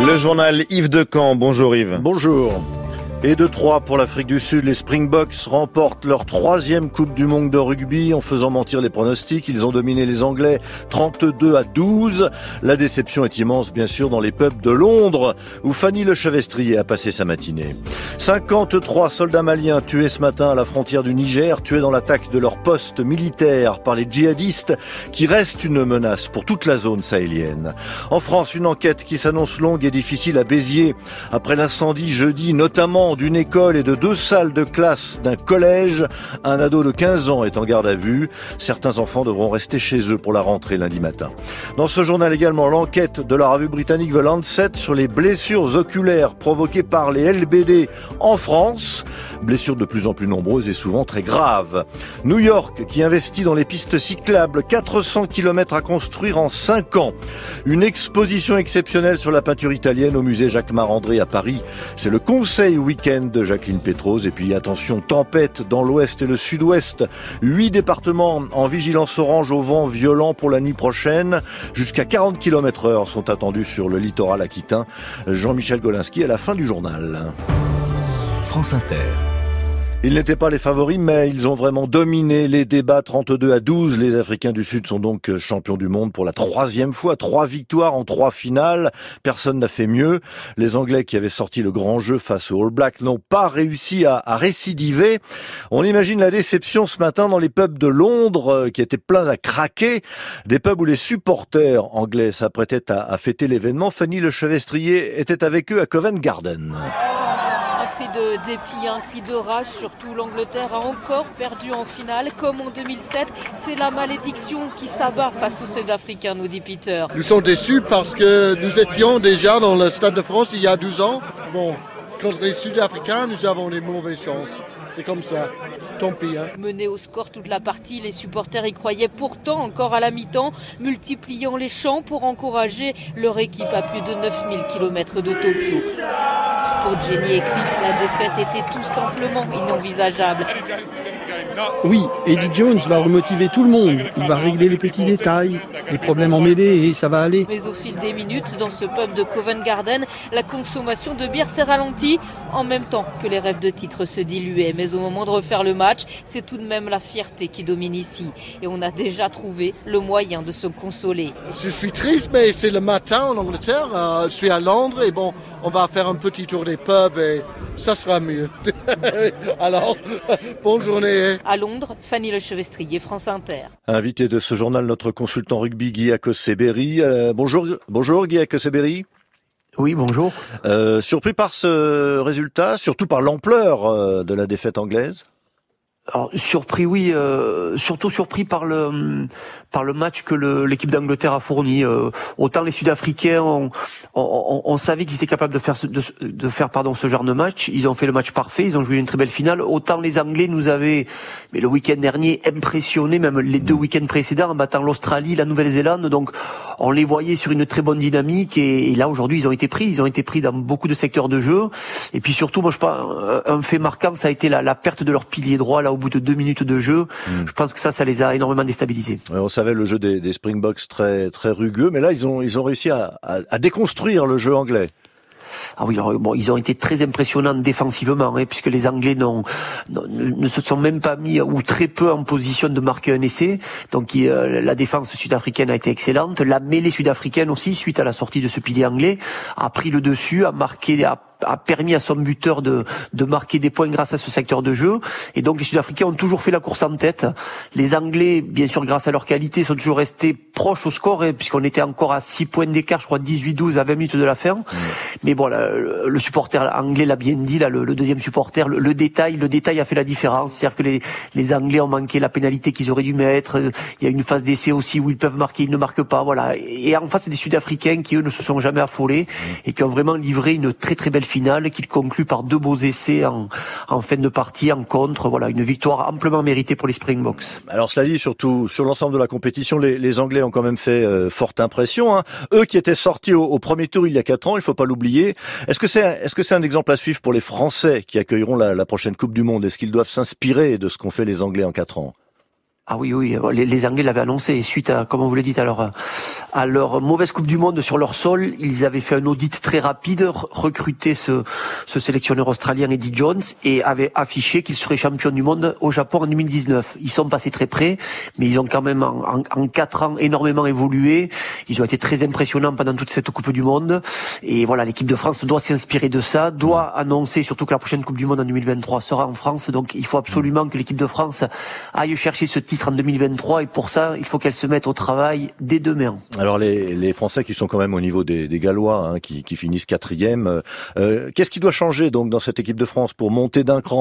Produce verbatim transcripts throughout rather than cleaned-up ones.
Le journal Yves Decamp. Bonjour Yves. Bonjour. Et de trois pour l'Afrique du Sud, les Springboks remportent leur troisième Coupe du Monde de rugby en faisant mentir les pronostics. Ils ont dominé les Anglais trente-deux à douze. La déception est immense, bien sûr, dans les pubs de Londres, où Fanny Lechevestrier a passé sa matinée. cinquante-trois soldats maliens tués ce matin à la frontière du Niger, tués dans l'attaque de leur poste militaire par les djihadistes, qui restent une menace pour toute la zone sahélienne. En France, une enquête qui s'annonce longue et difficile à Béziers, après l'incendie jeudi, notamment d'une école et de deux salles de classe d'un collège. Un ado de quinze ans est en garde à vue. Certains enfants devront rester chez eux pour la rentrée lundi matin. Dans ce journal également, l'enquête de la revue britannique The Lancet sur les blessures oculaires provoquées par les L B D en France. Blessures de plus en plus nombreuses et souvent très graves. New York qui investit dans les pistes cyclables, quatre cents kilomètres à construire en cinq ans. Une exposition exceptionnelle sur la peinture italienne au musée Jacques-Marandré à Paris. C'est le conseil week-end de Jacqueline Pétrose. Et puis attention, tempête dans l'ouest et le sud-ouest. Huit départements en vigilance orange au vent violent pour la nuit prochaine. Jusqu'à quarante kilomètres heure sont attendus sur le littoral aquitain. Jean-Michel Golinski à la fin du journal. France Inter. Ils n'étaient pas les favoris, mais ils ont vraiment dominé les débats trente-deux à douze. Les Africains du Sud sont donc champions du monde pour la troisième fois. Trois victoires en trois finales. Personne n'a fait mieux. Les Anglais qui avaient sorti le grand jeu face aux All Blacks n'ont pas réussi à, à récidiver. On imagine la déception ce matin dans les pubs de Londres qui étaient pleins à craquer. Des pubs où les supporters anglais s'apprêtaient à, à fêter l'événement. Fanny Lechevestrier était avec eux à Covent Garden. Un cri de dépit, un cri de rage, surtout l'Angleterre a encore perdu en finale, comme en deux mille sept. C'est la malédiction qui s'abat face aux Sud-Africains, nous dit Peter. Nous sommes déçus parce que nous étions déjà dans le Stade de France il y a douze ans. Bon, contre les Sud-Africains, nous avons des mauvaises chances. C'est comme ça, tant pis. Hein. Menés au score toute la partie, les supporters y croyaient pourtant encore à la mi-temps, multipliant les chants pour encourager leur équipe à plus de neuf mille kilomètres de Tokyo. Pour Jenny et Chris, la défaite était tout simplement inenvisageable. Oui, Eddie Jones va remotiver tout le monde. Il va régler les petits détails, les problèmes en mêlée et ça va aller. Mais au fil des minutes, dans ce pub de Covent Garden, la consommation de bière s'est ralentie en même temps que les rêves de titre se diluaient. Mais au moment de refaire le match, c'est tout de même la fierté qui domine ici. Et on a déjà trouvé le moyen de se consoler. Je suis triste, mais c'est le matin en Angleterre. Euh, je suis à Londres et bon, on va faire un petit tour des pubs et ça sera mieux. Alors, bonne journée. À Londres, Fanny Lechevestrier, France Inter. Invité de ce journal, notre consultant rugby Guy Akoseberi. Euh, bonjour, bonjour Guy Akoseberi. Oui, bonjour. Euh, surpris par ce résultat, surtout par l'ampleur euh, de la défaite anglaise? Alors, surpris, oui, euh, surtout surpris par le par le match que le, l'équipe d'Angleterre a fourni. Euh, autant les Sud-Africains, on, on, on savait qu'ils étaient capables de faire ce, de, de faire pardon ce genre de match. Ils ont fait le match parfait, ils ont joué une très belle finale. Autant les Anglais nous avaient, mais le week-end dernier, impressionnés, même les deux week-ends précédents, en battant l'Australie, la Nouvelle-Zélande. Donc, on les voyait sur une très bonne dynamique. Et, et là, aujourd'hui, ils ont été pris. Ils ont été pris dans beaucoup de secteurs de jeu. Et puis surtout, moi, je pense, un fait marquant, ça a été la, la perte de leur pilier droit là au bout de deux minutes de jeu. Mmh. Je pense que ça, ça les a énormément déstabilisés. Ouais, on savait le jeu des, des Springboks très très rugueux, mais là ils ont ils ont réussi à, à, à déconstruire le jeu anglais. Ah oui, alors, bon, ils ont été très impressionnants défensivement, hein, puisque les Anglais n'ont, n'ont, ne se sont même pas mis, ou très peu, en position de marquer un essai. Donc euh, la défense sud-africaine a été excellente. La mêlée sud-africaine aussi, suite à la sortie de ce pilier anglais, a pris le dessus, a marqué, a a permis à son buteur de, de marquer des points grâce à ce secteur de jeu. Et donc les Sud-Africains ont toujours fait la course en tête. Les Anglais, bien sûr, grâce à leur qualité, sont toujours restés proches au score, hein, puisqu'on était encore à six points d'écart, je crois dix-huit douze à vingt minutes de la fin. Mmh. Mais bon, là, le, le supporter anglais l'a bien dit, là, le, le deuxième supporter, le, le détail, le détail a fait la différence. C'est-à-dire que les, les Anglais ont manqué la pénalité qu'ils auraient dû mettre. Il y a une phase d'essai aussi où ils peuvent marquer, ils ne marquent pas, voilà. Et en face, des Sud-Africains qui, eux, ne se sont jamais affolés mmh. et qui ont vraiment livré une très très belle finale qu'il conclut par deux beaux essais en, en fin de partie, en contre. Voilà, une victoire amplement méritée pour les Springboks. Alors cela dit, surtout sur l'ensemble de la compétition, les, les Anglais ont quand même fait euh, forte impression. Hein. Eux qui étaient sortis au, au premier tour il y a quatre ans, il faut pas l'oublier. Est-ce que c'est est-ce que c'est un exemple à suivre pour les Français qui accueilleront la, la prochaine Coupe du Monde? Est-ce qu'ils doivent s'inspirer de ce qu'ont fait les Anglais en quatre ans? Ah oui, oui, les, les Anglais l'avaient annoncé. Suite à, comme on vous l'a dit, à leur, à leur mauvaise Coupe du Monde sur leur sol, ils avaient fait un audit très rapide, recruté ce, ce sélectionneur australien Eddie Jones et avaient affiché qu'il serait champion du monde au Japon en deux mille dix-neuf. Ils sont passés très près, mais ils ont quand même en, en, en quatre ans énormément évolué. Ils ont été très impressionnants pendant toute cette Coupe du Monde. Et voilà, l'équipe de France doit s'inspirer de ça, doit annoncer surtout que la prochaine Coupe du Monde en deux mille vingt-trois sera en France. Donc il faut absolument que l'équipe de France aille chercher ce titre en deux mille vingt-trois et pour ça, il faut qu'elle se mette au travail dès demain. Alors les, les Français qui sont quand même au niveau des, des Gallois, hein, qui, qui finissent quatrième, euh, qu'est-ce qui doit changer donc dans cette équipe de France pour monter d'un cran ?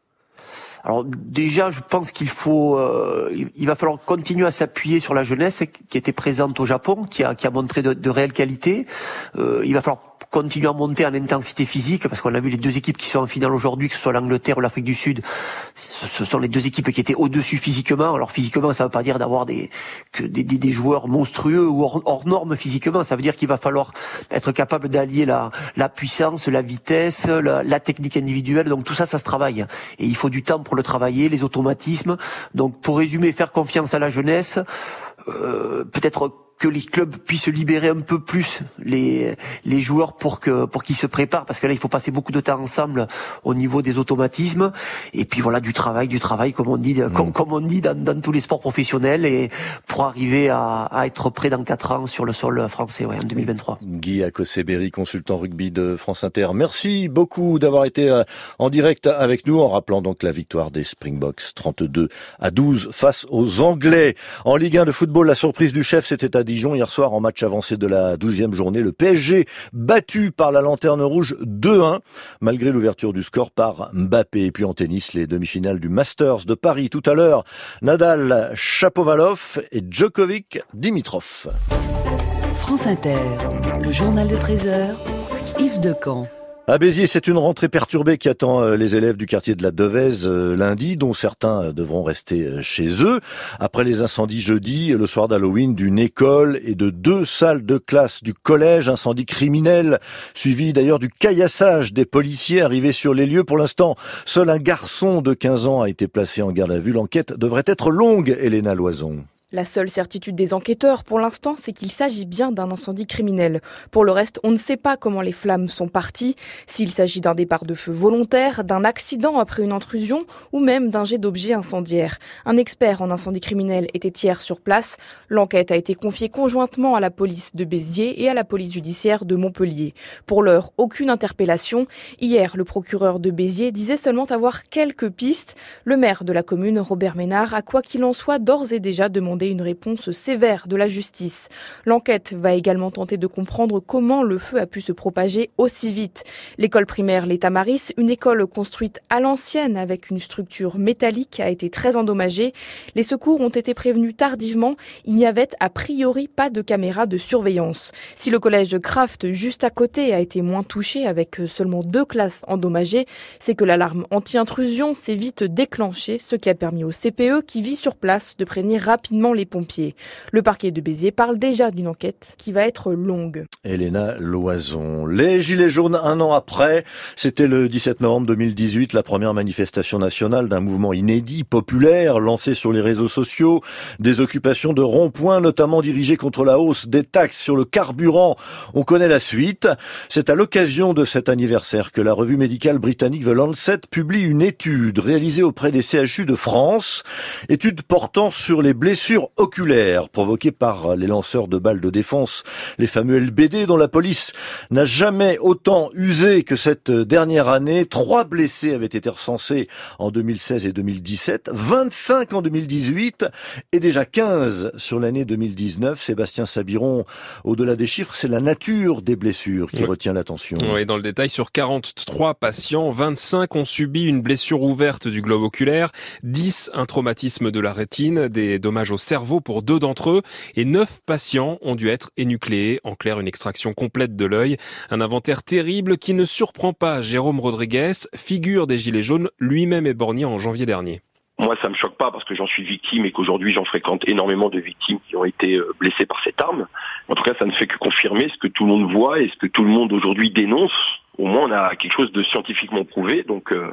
Alors déjà, je pense qu'il faut, euh, il va falloir continuer à s'appuyer sur la jeunesse qui était présente au Japon, qui a, qui a montré de, de réelles qualités. Euh, il va falloir continuer à monter en intensité physique, parce qu'on a vu les deux équipes qui sont en finale aujourd'hui, que ce soit l'Angleterre ou l'Afrique du Sud, ce sont les deux équipes qui étaient au-dessus physiquement. Alors physiquement, ça ne veut pas dire d'avoir des, que des, des, des joueurs monstrueux ou hors, hors normes physiquement. Ça veut dire qu'il va falloir être capable d'allier la, la puissance, la vitesse, la, la technique individuelle. Donc tout ça, ça se travaille. Et il faut du temps pour le travailler, les automatismes. Donc pour résumer, faire confiance à la jeunesse, euh, peut-être que les clubs puissent libérer un peu plus les les joueurs pour que pour qu'ils se préparent, parce que là il faut passer beaucoup de temps ensemble au niveau des automatismes, et puis voilà, du travail du travail comme on dit mmh. comme, comme on dit dans, dans tous les sports professionnels, et pour arriver à, à être prêt dans quatre ans sur le sol français, ouais, en deux mille vingt-trois. Guy Akoseberi, consultant rugby de France Inter, merci beaucoup d'avoir été en direct avec nous, en rappelant donc la victoire des Springboks trente-deux à douze face aux Anglais. En Ligue un de football, la surprise du chef, c'était à Dijon hier soir en match avancé de la douzième journée. Le P S G battu par la Lanterne Rouge deux un, malgré l'ouverture du score par Mbappé. Et puis en tennis, les demi-finales du Masters de Paris tout à l'heure. Nadal, Shapovalov et Djokovic, Dimitrov. France Inter, le journal de treize heures, Yves Decamp. À Béziers, c'est une rentrée perturbée qui attend les élèves du quartier de la Devèze lundi, dont certains devront rester chez eux. Après les incendies jeudi, le soir d'Halloween, d'une école et de deux salles de classe du collège, incendie criminel, suivi d'ailleurs du caillassage des policiers arrivés sur les lieux. Pour l'instant, seul un garçon de quinze ans a été placé en garde à vue. L'enquête devrait être longue, Elena Loison. La seule certitude des enquêteurs pour l'instant, c'est qu'il s'agit bien d'un incendie criminel. Pour le reste, on ne sait pas comment les flammes sont parties, s'il s'agit d'un départ de feu volontaire, d'un accident après une intrusion ou même d'un jet d'objets incendiaires. Un expert en incendie criminel était hier sur place. L'enquête a été confiée conjointement à la police de Béziers et à la police judiciaire de Montpellier. Pour l'heure, aucune interpellation. Hier, le procureur de Béziers disait seulement avoir quelques pistes. Le maire de la commune, Robert Ménard, a quoi qu'il en soit d'ores et déjà demandé une réponse sévère de la justice. L'enquête va également tenter de comprendre comment le feu a pu se propager aussi vite. L'école primaire Les Tamaris, une école construite à l'ancienne avec une structure métallique, a été très endommagée. Les secours ont été prévenus tardivement. Il n'y avait a priori pas de caméra de surveillance. Si le collège Kraft, juste à côté, a été moins touché avec seulement deux classes endommagées, c'est que l'alarme anti-intrusion s'est vite déclenchée, ce qui a permis au C P E qui vit sur place de prévenir rapidement les pompiers. Le parquet de Béziers parle déjà d'une enquête qui va être longue. Elena Loison. Les Gilets jaunes, un an après, c'était le dix-sept novembre deux mille dix-huit, la première manifestation nationale d'un mouvement inédit, populaire, lancé sur les réseaux sociaux. Des occupations de ronds-points, notamment dirigées contre la hausse des taxes sur le carburant. On connaît la suite. C'est à l'occasion de cet anniversaire que la revue médicale britannique The Lancet publie une étude réalisée auprès des C H U de France. Étude portant sur les blessures oculaires provoquées par les lanceurs de balles de défense, les fameux L B D, dont la police n'a jamais autant usé que cette dernière année. Trois blessés avaient été recensés en deux mille seize et deux mille dix-sept, vingt-cinq en deux mille dix-huit et déjà quinze sur l'année deux mille dix-neuf. Sébastien Sabiron, au-delà des chiffres, c'est la nature des blessures qui oui. retient l'attention. Oui, dans le détail, sur quarante-trois patients, vingt-cinq ont subi une blessure ouverte du globe oculaire, dix un traumatisme de la rétine, des dommages au cerveau pour deux d'entre eux, et neuf patients ont dû être énucléés, en clair une extraction complète de l'œil. Un inventaire terrible qui ne surprend pas Jérôme Rodriguez, figure des Gilets jaunes, lui-même éborgné en janvier dernier. Moi, ça me choque pas parce que j'en suis victime et qu'aujourd'hui j'en fréquente énormément de victimes qui ont été blessées par cette arme. En tout cas, ça ne fait que confirmer ce que tout le monde voit et ce que tout le monde aujourd'hui dénonce. Au moins, on a quelque chose de scientifiquement prouvé, donc euh,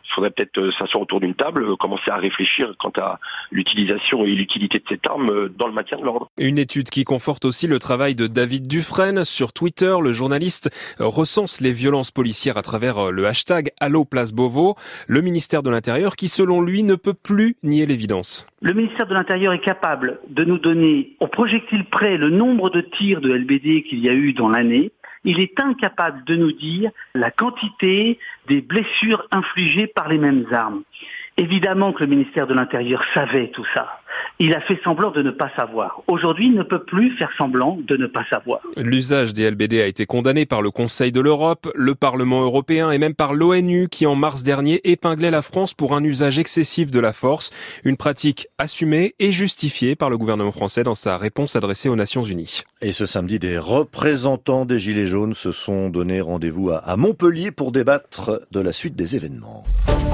Il faudrait peut-être euh, s'asseoir autour d'une table, euh, commencer à réfléchir quant à l'utilisation et l'utilité de cette arme euh, dans le maintien de l'ordre. Une étude qui conforte aussi le travail de David Dufresne. Sur Twitter, le journaliste recense les violences policières à travers le hashtag Allo Place Beauvau. Le ministère de l'Intérieur qui, selon lui, ne peut plus nier l'évidence. Le ministère de l'Intérieur est capable de nous donner au projectile près le nombre de tirs de L B D qu'il y a eu dans l'année. Il est incapable de nous dire la quantité des blessures infligées par les mêmes armes. Évidemment que le ministère de l'Intérieur savait tout ça. Il a fait semblant de ne pas savoir. Aujourd'hui, il ne peut plus faire semblant de ne pas savoir. L'usage des L B D a été condamné par le Conseil de l'Europe, le Parlement européen et même par l'ONU qui, en mars dernier, épinglait la France pour un usage excessif de la force. Une pratique assumée et justifiée par le gouvernement français dans sa réponse adressée aux Nations Unies. Et ce samedi, des représentants des Gilets jaunes se sont donné rendez-vous à Montpellier pour débattre de la suite des événements.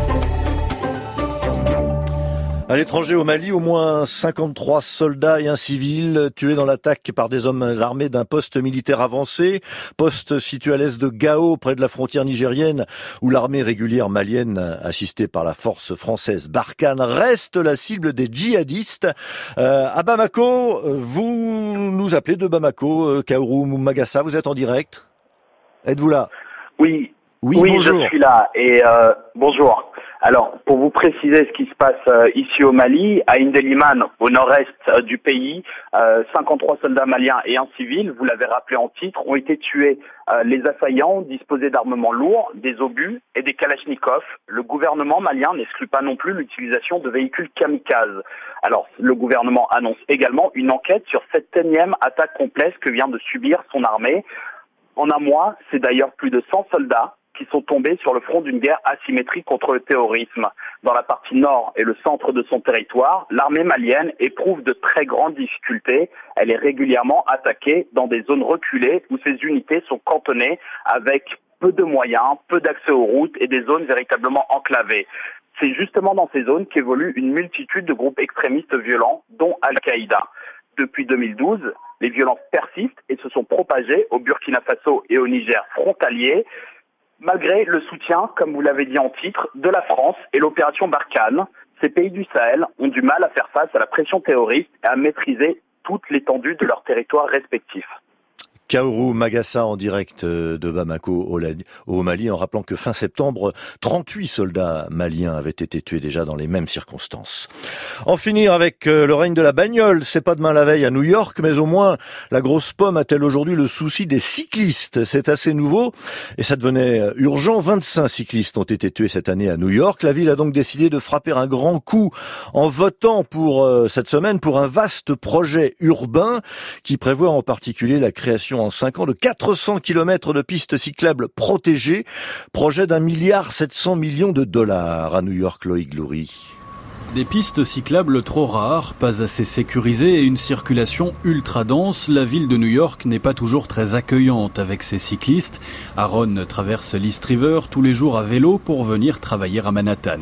À l'étranger, au Mali, au moins cinquante-trois soldats et un civil tués dans l'attaque par des hommes armés d'un poste militaire avancé, poste situé à l'est de Gao, près de la frontière nigérienne, où l'armée régulière malienne, assistée par la force française Barkhane, reste la cible des djihadistes. Euh, à Bamako, vous nous appelez de Bamako, Kaourou Magassa, vous êtes en direct? Êtes-vous là? Oui, oui, oui bonjour. Je suis là. Et euh, bonjour. Alors, pour vous préciser ce qui se passe euh, ici au Mali, à Indeliman, au nord-est euh, du pays, euh, cinquante-trois soldats maliens et un civil, vous l'avez rappelé en titre, ont été tués. Euh, les assaillants disposaient d'armements lourds, des obus et des kalachnikovs. Le gouvernement malien n'exclut pas non plus l'utilisation de véhicules kamikazes. Alors, le gouvernement annonce également une enquête sur cette énième attaque complexe que vient de subir son armée. En un mois, c'est d'ailleurs plus de cent soldats qui sont tombés sur le front d'une guerre asymétrique contre le terrorisme. Dans la partie nord et le centre de son territoire, l'armée malienne éprouve de très grandes difficultés. Elle est régulièrement attaquée dans des zones reculées où ses unités sont cantonnées avec peu de moyens, peu d'accès aux routes et des zones véritablement enclavées. C'est justement dans ces zones qu'évoluent une multitude de groupes extrémistes violents, dont Al-Qaïda. Depuis deux mille douze, les violences persistent et se sont propagées au Burkina Faso et au Niger frontaliers, malgré le soutien, comme vous l'avez dit en titre, de la France et l'opération Barkhane. Ces pays du Sahel ont du mal à faire face à la pression terroriste et à maîtriser toute l'étendue de leurs territoires respectifs. Kaourou Magassa en direct de Bamako au Mali, en rappelant que fin septembre, trente-huit soldats maliens avaient été tués déjà dans les mêmes circonstances. En finir avec le règne de la bagnole, c'est pas demain la veille à New York, mais au moins la grosse pomme a-t-elle aujourd'hui le souci des cyclistes? C'est assez nouveau et ça devenait urgent. vingt-cinq cyclistes ont été tués cette année à New York. La ville a donc décidé de frapper un grand coup en votant pour euh, cette semaine pour un vaste projet urbain qui prévoit en particulier la création en cinq ans de quatre cents kilomètres de pistes cyclables protégées. Projet d'un milliard sept cents millions de dollars à New York, Loïc Loury. Des pistes cyclables trop rares, pas assez sécurisées et une circulation ultra dense, la ville de New York n'est pas toujours très accueillante avec ses cyclistes. Aaron traverse l'East River tous les jours à vélo pour venir travailler à Manhattan.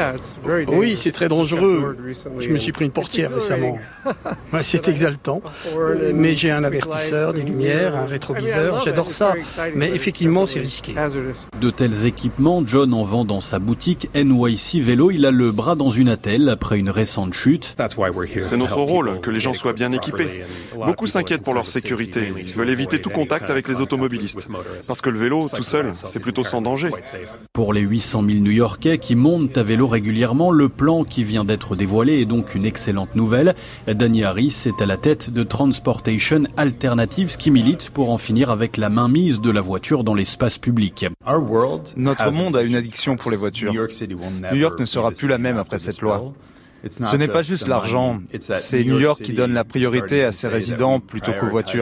Oui, c'est très dangereux. Je me suis pris une portière récemment. Ouais, c'est exaltant. Mais j'ai un avertisseur, des lumières, un rétroviseur. J'adore ça. Mais effectivement, c'est risqué. De tels équipements, John en vend dans sa boutique N Y C Vélo. Il a le bras dans une attelle après une récente chute. C'est notre rôle, que les gens soient bien équipés. Beaucoup s'inquiètent pour leur sécurité. Ils veulent éviter tout contact avec les automobilistes. Parce que le vélo, tout seul, c'est plutôt sans danger. Pour les huit cent mille New-Yorkais qui montent à vélo régulièrement, le plan qui vient d'être dévoilé est donc une excellente nouvelle. Danny Harris est à la tête de Transportation Alternatives qui milite pour en finir avec la mainmise de la voiture dans l'espace public. Notre monde a une addiction pour les voitures. New York ne sera plus la même après cette loi. Ce n'est pas juste l'argent, c'est New York qui donne la priorité à ses résidents plutôt qu'aux voitures.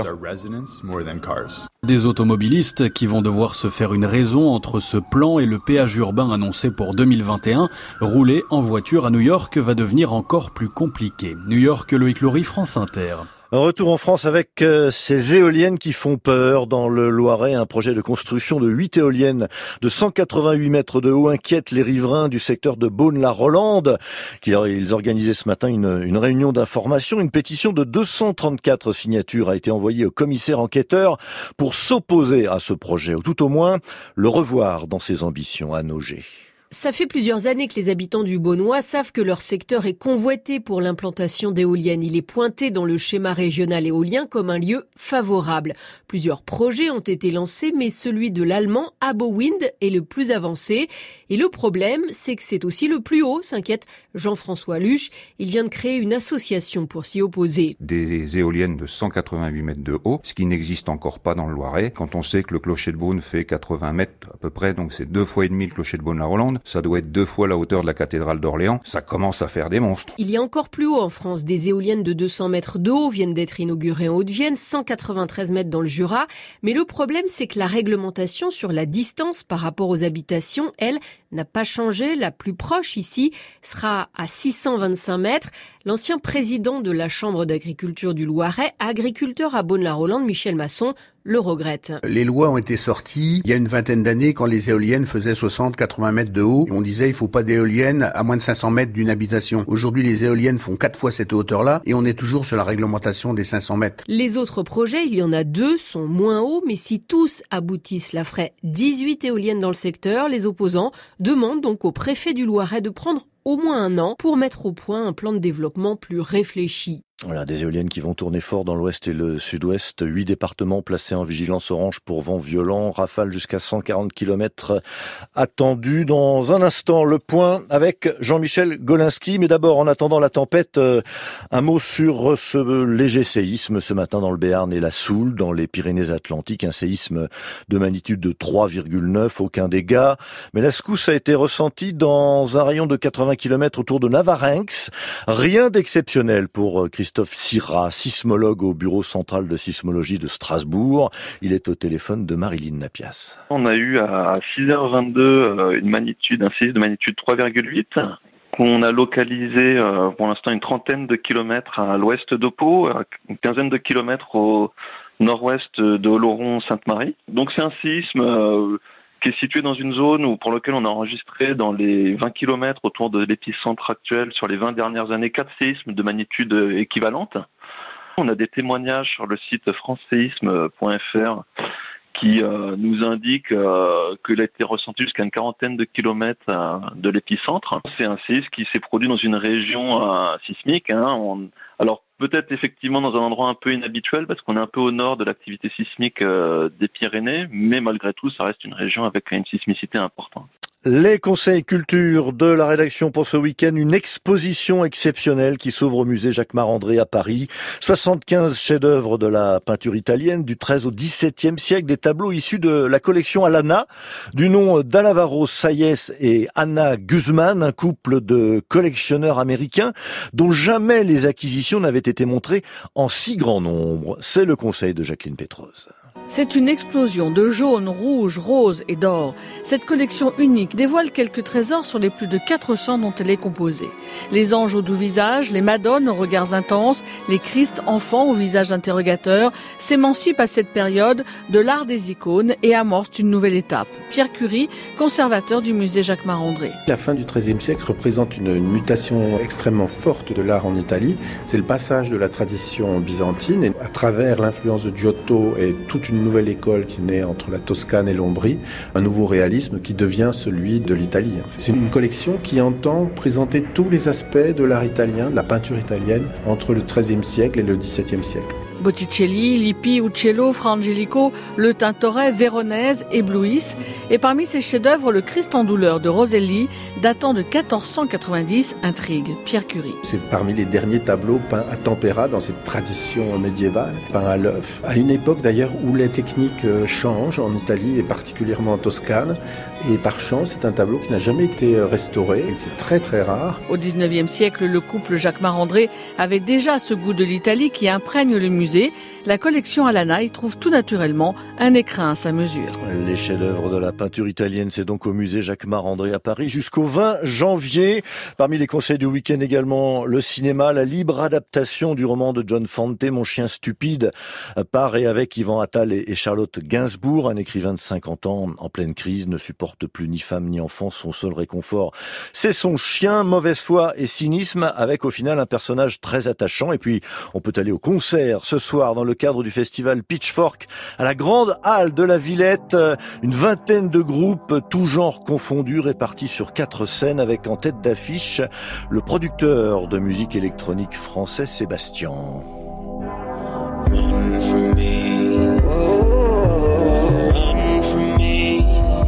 Des automobilistes qui vont devoir se faire une raison entre ce plan et le péage urbain annoncé pour deux mille vingt et un. Rouler en voiture à New York va devenir encore plus compliqué. New York, Loïc Loury, France Inter. Un retour en France avec euh, ces éoliennes qui font peur. Dans le Loiret, un projet de construction de huit éoliennes de cent quatre-vingt-huit mètres de haut inquiète les riverains du secteur de Beaune-la-Rolande. Ils organisaient ce matin une, une réunion d'information. Une pétition de deux cent trente-quatre signatures a été envoyée au commissaire enquêteur pour s'opposer à ce projet, ou tout au moins le revoir dans ses ambitions à Nogé. Ça fait plusieurs années que les habitants du Beaunois savent que leur secteur est convoité pour l'implantation d'éoliennes. Il est pointé dans le schéma régional éolien comme un lieu favorable. Plusieurs projets ont été lancés, mais celui de l'allemand AboWind est le plus avancé. Et le problème, c'est que c'est aussi le plus haut, s'inquiète Jean-François Luche. Il vient de créer une association pour s'y opposer. Des éoliennes de cent quatre-vingt-huit mètres de haut, ce qui n'existe encore pas dans le Loiret. Quand on sait que le clocher de Beaune fait quatre-vingts mètres à peu près, donc c'est deux fois et demi le clocher de Beaune-la-Rolande, ça doit être deux fois la hauteur de la cathédrale d'Orléans, ça commence à faire des monstres. Il y a encore plus haut en France. Des éoliennes de deux cents mètres de haut viennent d'être inaugurées en Haute-Vienne, cent quatre-vingt-treize mètres dans le Jura. Mais le problème, c'est que la réglementation sur la distance par rapport aux habitations, elle, n'a pas changé. La plus proche ici sera à six cent vingt-cinq mètres. L'ancien président de la Chambre d'agriculture du Loiret, agriculteur à Beaune-la-Rolande, Michel Masson, le regrette. Les lois ont été sorties il y a une vingtaine d'années quand les éoliennes faisaient soixante à quatre-vingts mètres de haut. On disait il faut pas d'éoliennes à moins de cinq cents mètres d'une habitation. Aujourd'hui, les éoliennes font quatre fois cette hauteur-là et on est toujours sur la réglementation des cinq cents mètres. Les autres projets, il y en a deux, sont moins hauts, mais si tous aboutissent, cela ferait dix-huit éoliennes dans le secteur. Les opposants demandent donc au préfet du Loiret de prendre au moins un an pour mettre au point un plan de développement plus réfléchi. Voilà, des éoliennes qui vont tourner fort dans l'ouest et le sud-ouest. Huit départements placés en vigilance orange pour vent violent, rafale jusqu'à cent quarante kilomètres attendus. Dans un instant, le point avec Jean-Michel Golinski. Mais d'abord, en attendant la tempête, un mot sur ce léger séisme ce matin dans le Béarn et la Soule, dans les Pyrénées-Atlantiques. Un séisme de magnitude de trois virgule neuf, aucun dégât. Mais la secousse a été ressentie dans un rayon de quatre-vingts kilomètres autour de Navarinx. Rien d'exceptionnel pour Christophe Christophe Syrah, sismologue au bureau central de sismologie de Strasbourg. Il est au téléphone de Marilyn Napias. On a eu à six heures vingt-deux une magnitude, un séisme de magnitude trois virgule huit qu'on a localisé pour l'instant une trentaine de kilomètres à l'ouest de Pau, une quinzaine de kilomètres au nord-ouest de Oloron-Sainte-Marie. Donc c'est un séisme euh, qui est situé dans une zone où, pour lequel on a enregistré dans les vingt kilomètres autour de l'épicentre actuel sur les vingt dernières années quatre séismes de magnitude équivalente. On a des témoignages sur le site france séisme point f r qui euh, nous indiquent euh, qu'il a été ressenti jusqu'à une quarantaine de kilomètres euh, de l'épicentre. C'est un séisme qui s'est produit dans une région euh, sismique. Hein. On... Alors peut-être effectivement dans un endroit un peu inhabituel parce qu'on est un peu au nord de l'activité sismique euh, des Pyrénées, mais malgré tout ça reste une région avec une sismicité importante. Les conseils culture de la rédaction pour ce week-end, une exposition exceptionnelle qui s'ouvre au musée Jacques Marandré à Paris. soixante-quinze chefs-d'œuvre de la peinture italienne du treizième au dix-septième siècle, des tableaux issus de la collection Alana, du nom d'Alvaro Sayes et Anna Guzman, un couple de collectionneurs américains dont jamais les acquisitions n'avaient été montrées en si grand nombre. C'est le conseil de Jacqueline Pétrose. C'est une explosion de jaune, rouge, rose et d'or. Cette collection unique dévoile quelques trésors sur les plus de quatre cents dont elle est composée. Les anges aux doux visages, les madones aux regards intenses, les Christ enfants au visage interrogateur s'émancipent à cette période de l'art des icônes et amorcent une nouvelle étape. Pierre Curie, conservateur du musée Jacques Marandré. La fin du treizième siècle représente une, une mutation extrêmement forte de l'art en Italie. C'est le passage de la tradition byzantine et à travers l'influence de Giotto et toute une nouvelle école qui naît entre la Toscane et l'Ombrie, un nouveau réalisme qui devient celui de l'Italie. C'est une collection qui entend présenter tous les aspects de l'art italien, de la peinture italienne, entre le treizième siècle et le dix-septième siècle. Botticelli, Lippi, Uccello, Fra Angelico, Le Tintoret, Véronèse éblouissent. Et parmi ces chefs-d'œuvre, le Christ en douleur de Roselli, datant de quatorze cent quatre-vingt-dix, intrigue. Pierre Curie. C'est parmi les derniers tableaux peints à tempera dans cette tradition médiévale, peints à l'œuf. À une époque d'ailleurs où les techniques changent en Italie et particulièrement en Toscane. Et par chance, c'est un tableau qui n'a jamais été restauré, qui est très très rare. Au dix-neuvième siècle, le couple Jacques Marandré avait déjà ce goût de l'Italie qui imprègne le musée. La collection Alana y trouve tout naturellement un écrin à sa mesure. Les chefs-d'œuvre de la peinture italienne, c'est donc au musée Jacques Marandré à Paris jusqu'au vingt janvier. Parmi les conseils du week-end également, le cinéma, la libre adaptation du roman de John Fante, Mon chien stupide, par et avec Yvan Attal et Charlotte Gainsbourg, un écrivain de cinquante ans en pleine crise, ne supporte porte plus ni femme ni enfant. Son seul réconfort, c'est son chien. Mauvaise foi et cynisme, avec au final un personnage très attachant. Et puis, on peut aller au concert ce soir dans le cadre du festival Pitchfork à la grande halle de la Villette. Une vingtaine de groupes, tous genres confondus, répartis sur quatre scènes, avec en tête d'affiche le producteur de musique électronique français Sébastien. Run from me, oh, run from me,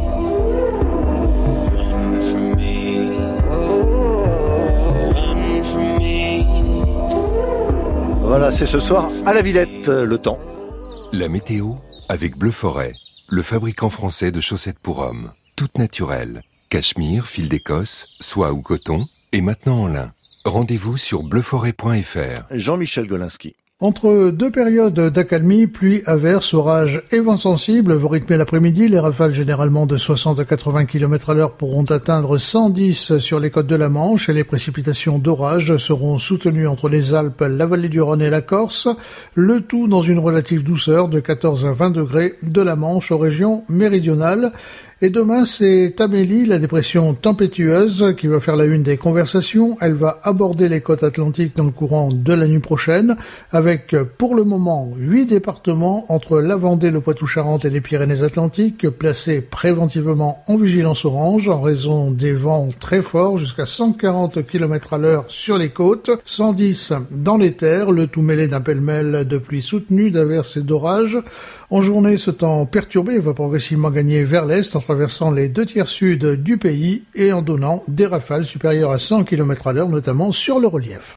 run from me, oh, run from me. Voilà, c'est ce soir à la Villette, le temps. La météo avec Bleu Forêt, le fabricant français de chaussettes pour hommes, toutes naturelles, cachemire, fil d'Écosse, soie ou coton, et maintenant en lin. Rendez-vous sur bleu forêt point f r. Jean-Michel Golinski. Entre deux périodes d'accalmie, pluie, averses, orages et vents sensibles vont rythmer l'après-midi. Les rafales généralement de soixante à quatre-vingts kilomètres à l'heure pourront atteindre cent dix sur les côtes de la Manche et les précipitations d'orage seront soutenues entre les Alpes, la vallée du Rhône et la Corse. Le tout dans une relative douceur de quatorze à vingt degrés de la Manche aux régions méridionales. Et demain, c'est Amélie, la dépression tempétueuse, qui va faire la une des conversations. Elle va aborder les côtes atlantiques dans le courant de la nuit prochaine, avec, pour le moment, huit départements entre la Vendée, le Poitou-Charentes et les Pyrénées-Atlantiques, placés préventivement en vigilance orange, en raison des vents très forts, jusqu'à cent quarante kilomètres à l'heure sur les côtes, cent dix dans les terres, le tout mêlé d'un pêle-mêle de pluie soutenue, d'averses et d'orages. En journée, ce temps perturbé va progressivement gagner vers l'est, en traversant les deux tiers sud du pays et en donnant des rafales supérieures à cent kilomètres à l'heure, notamment sur le relief.